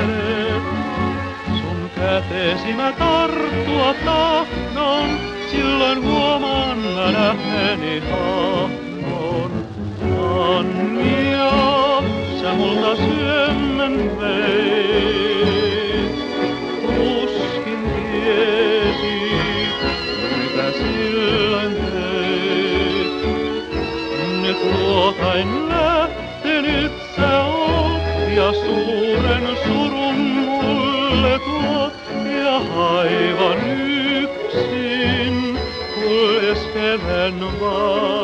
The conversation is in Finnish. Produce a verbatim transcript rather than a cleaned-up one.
kävelet. Sun käteesi mä tarttua tahdon, silloin huomaan mä nähneeni hahmon. Annia, sä multa syömmän veit. Tuskin tiesi, mitä silloin teit. Nyt luotain lähtenyt sä oot, ja suuren surun mulle tuot, ja aivan yksin kuljeskelen vaan.